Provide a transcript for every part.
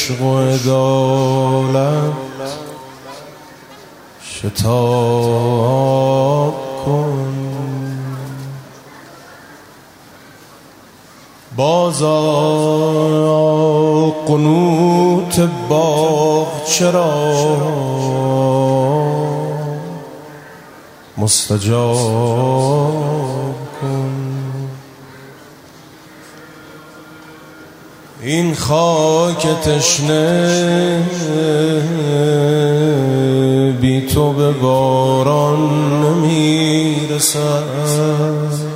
عشق و عدالت شتاب کن. بازا قنوت باغ چرا مستجاب کن. این خاک تشنه بی تو به باران نمیرسد،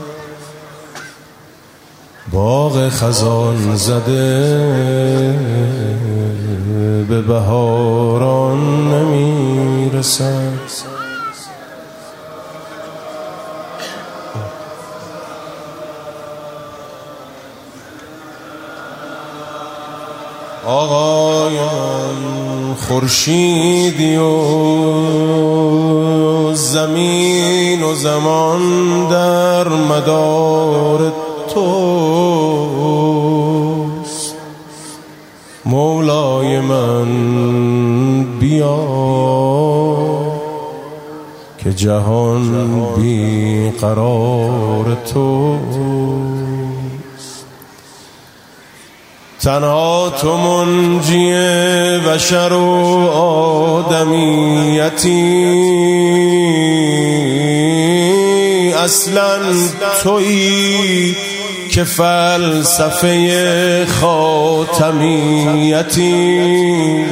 باغ خزان زده به بهاران نمیرسد. آقایان خورشیدی و زمین و زمان در مدار توست. مولای من بیا که جهان بی قرار توست. تنها تو منجی بشر و آدمیتی، اصلا تویی که فلسفه خاتمیتی.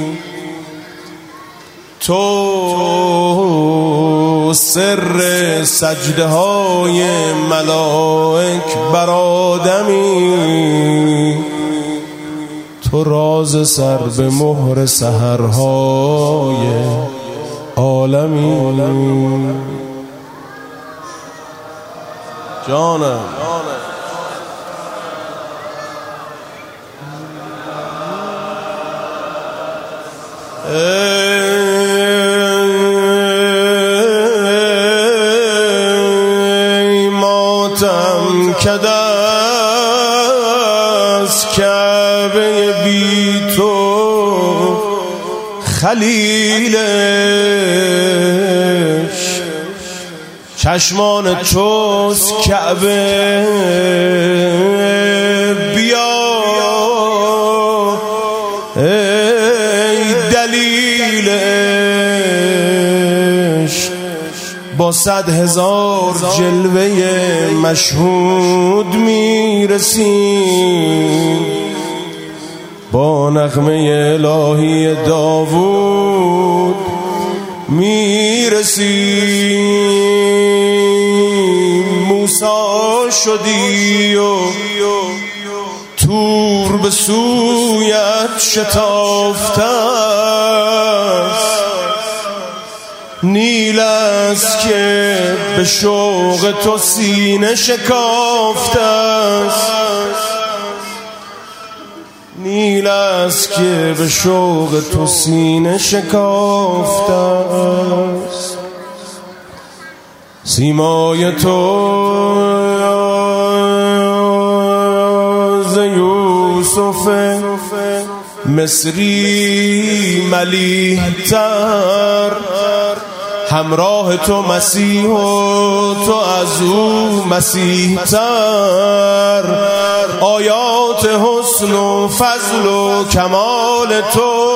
تو سر سجده های ملائک بر آدمی، تو راز سر به مهر سحرهای عالمی. جانم ای ماتم کده از کعبه بی تو خلیلش، چشمان توست کعبه بیا ای دلیلش. با 100,000 جلوه مشهود میرسیم، با نغمه الهی داوود میرسیم. موسی شدی و تور به سویت شتافته است، نیل است که به شوق تو سینه شکافته است، نیل است که به شوق تو سینه شکافته است. سیمای تو ز یوسف مصری ملیح‌تر، همراه تو مسیح و تو از او مسیح‌تر. آیات حسن و فضل و کمال تو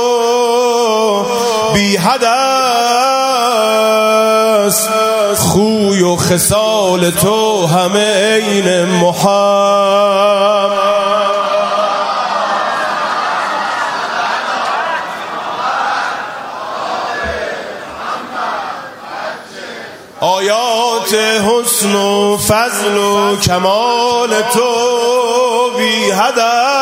بی حد است، خوی و خصال تو همه عین محمد. آیات حسن و فضل و کمال تو بی حد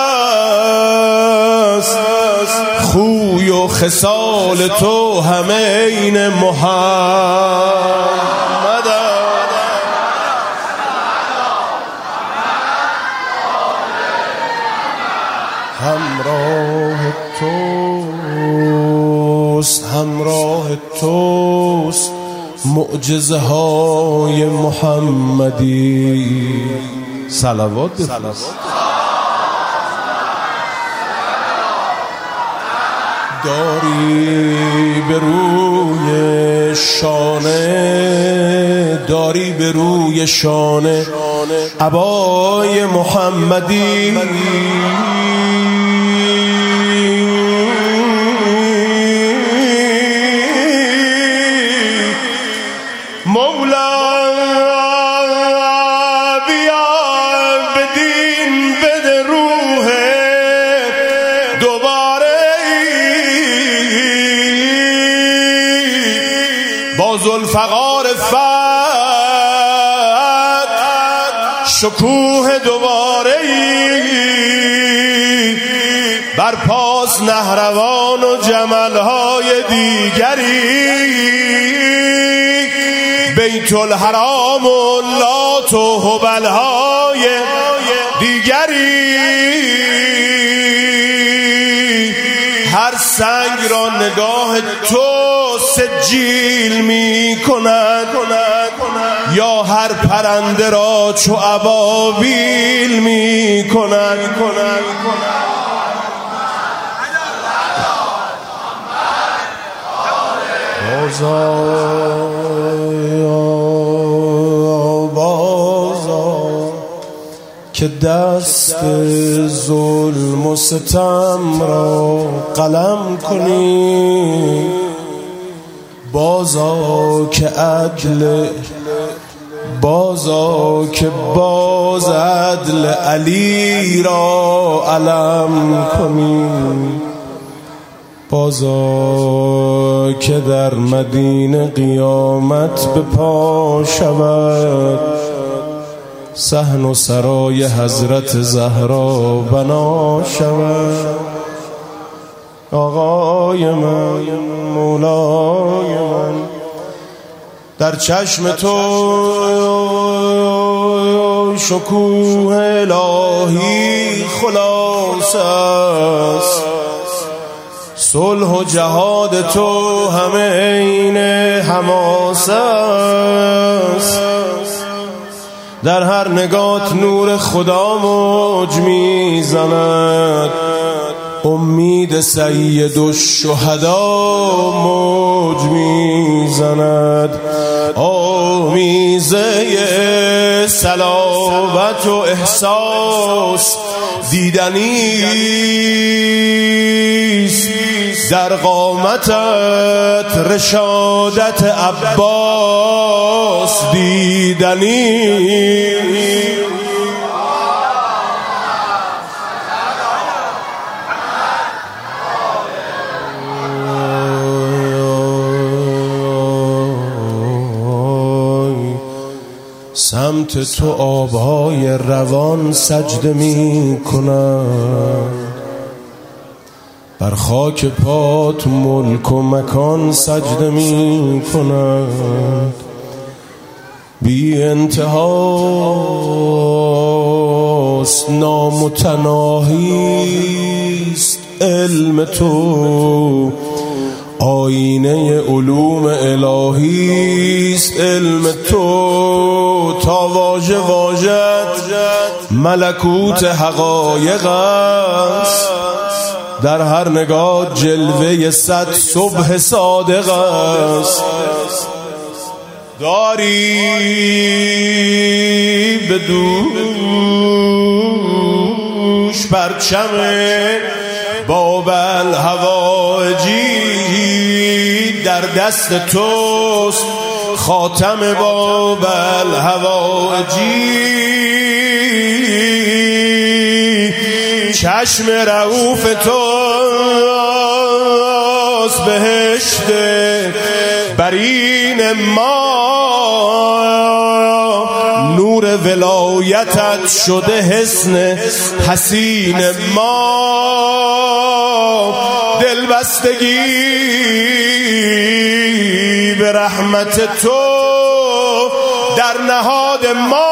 است، خوی و خصال تو همه عین محمد. همراه توست، همراه توست معجزه های محمدی. صلوات بفرست. داری به روی شانه، داری به روی شانه عبای محمدی، مولا بیا بدین بده روح دوباره با ذوالفقار فتح شکوه دوباره بر پاس نهروان و جملهای دیگری، بیت الحرام و لات و هبلهای دیگری. هر سنگ را نگاه تو سجیل می کند، یا هر پرنده را چو ابابیل می کند. بازا که دست ظلم و ستم را قلم کنی، بازا که عدل، بازا که باز عدل علی را علم کنی، بازا که در مدینه قیامت به پا شود، صحن و سرای حضرت زهرا بنا شود. آقای من، مولای من، در چشم تو شکوه الهی خلاص است، صلح و جهاد تو همه عین حماس است. در هر نگات نور خدا موج میزند، امید سید الشهدا موج میزند. آمیزه صلابت و احساس دیدنیست، در قامتت رشادت عباس دیدنی. سمت تو آبهای روان سجده می کنند، بر خاک پات ملک و مکان سجده می کند. بی انتهاست نامتناهیست علم تو، آینه علوم الهیست علم تو. تا واژه واژت ملکوت حقایق است، در هر نگاه جلوه صد صبح صادق است. داری به دوش پرچم باب الهوایجی، در دست توست خاتم باب الهوایجی. چشم رؤوف توست بهشت برین ما، نور ولایتت شده حصن حسین ما. دلبستگی به رحمت تو در نهاد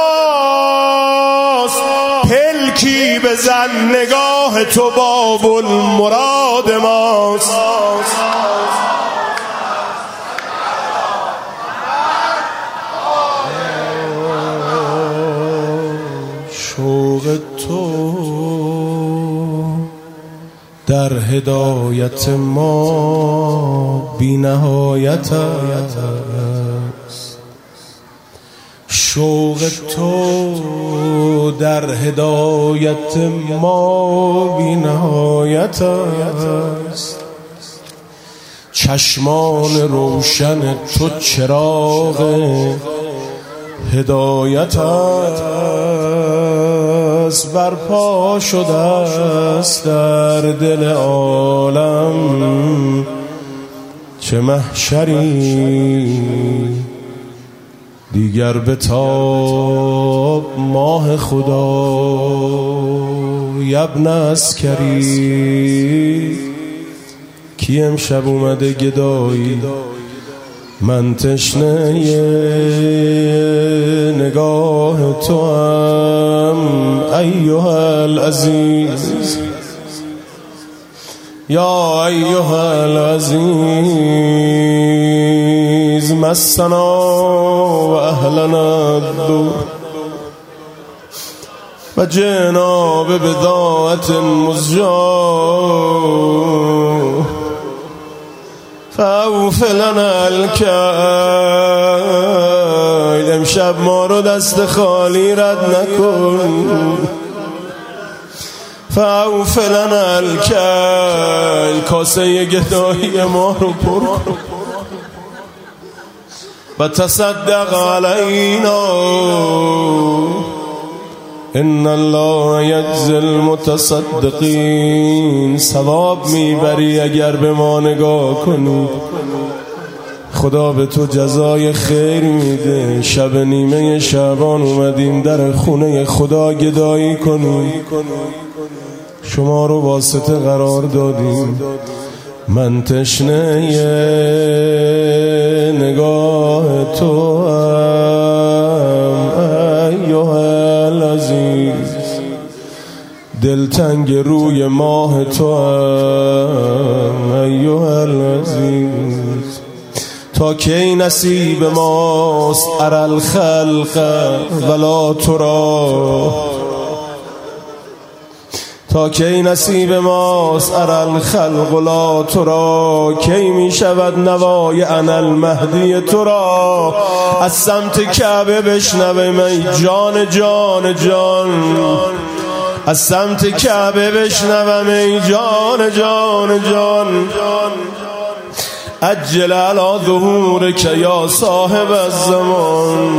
ماست، پلکی بزن نگاه تو باب المراد ماست. شوق تو در هدایت ما بی نهایت است. شوق تو در هدایت ما بی نهایت است. چشمان روشن تو چراغ هدایت است. برپا شده است در دل عالم چه محشری. دیگر به تاب ماه خدا ابن عسکری. کی امشب اومده گدایی من تشنه نگاه تو هم ایها العزیز. یا ایها العزیز مسنا و اهلنا الدور و جئنا ببضاعة مزجاة فاوف لنا الکیل. امشب ما رو دست خالی رد نکن. فاوف لنا الکیل. کاسه گدایی ما رو پر کن و تصدق علینا. ان الله یجزی المتصدقین. ثواب میبری اگر به ما نگاه کنی. خدا به تو جزای خیر میده. شب نیمه شعبان اومدیم در خونه خدا گدایی کنیم. شما رو واسطه قرار دادیم. من تشنه نگاه تو دلتنگ روی ماه تو هم ایها العزیز. تا کی نصیب ماست اری الخلق ولا ترا. تا کی نصیب ماست اری الخلق ولا ترا. کی می شود نوای انا المهدی تو را از سمت کعبه بشنویم ای جان جان جان. از سمت کعبه بشنوم ای جان جان جان. عجل علی ظهورک یا صاحب الزمان.